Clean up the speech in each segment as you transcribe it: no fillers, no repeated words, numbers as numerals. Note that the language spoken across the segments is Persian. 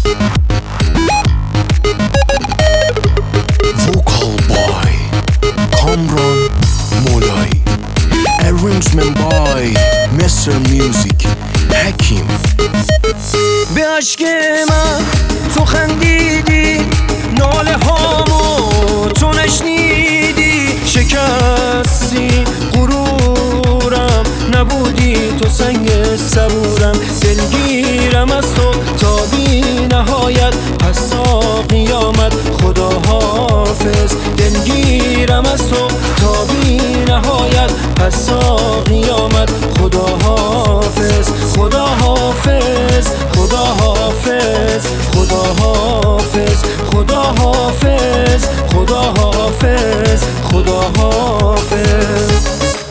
Vocal by Kamran Molay. Arrangement by Mr. Music حکیم. به عشق من تو خندیدی، ناله هامو تو نشنیدی، شکستی غرورم، نبودی تو سنگ صبورم. دلگیرم از تو تا بی نهایت، پس تا قیامت خدا حافظ. دلگیرم از تو تا بی نهایت، پس تا قیامت خدا حافظ. خدا حافظ، خدا حافظ، خدا حافظ، خدا حافظ، خدا حافظ، خدا حافظ.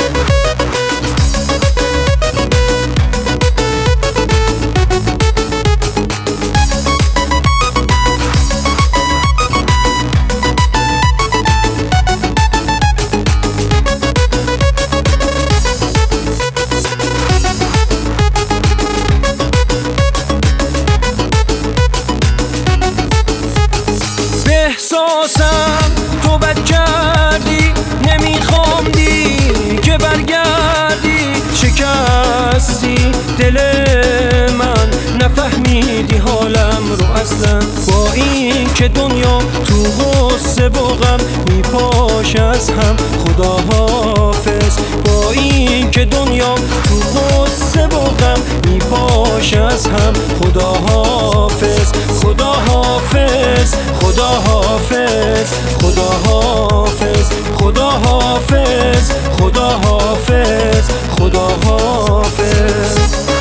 احساسم تو بد کردی، نمیخوام که برگردی. شکستی دل من، نفهمیدی حالم رو اصلا. با این که دنیا تو غصه و غم میپاشه از هم، خدا حافظ. با این که دنیا تو غصه و غم میپاشه از هم، خدا حافظ. خدا حافظ، خدا حافظ، خدا حافظ، خدا حافظ، خدا حافظ، خدا حافظ.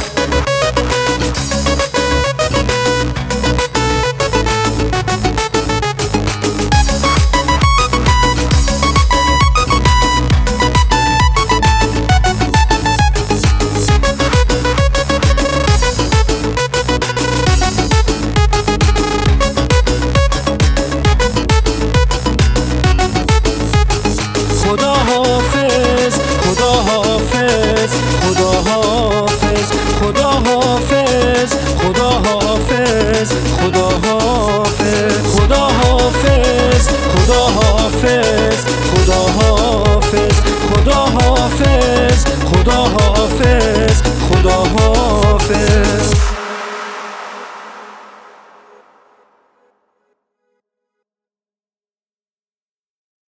خدا حافظ، خدا حافظ، خدا حافظ، خدا حافظ، خدا حافظ، خدا حافظ، خدا حافظ، خدا حافظ، خدا حافظ، خدا حافظ، خدا حافظ.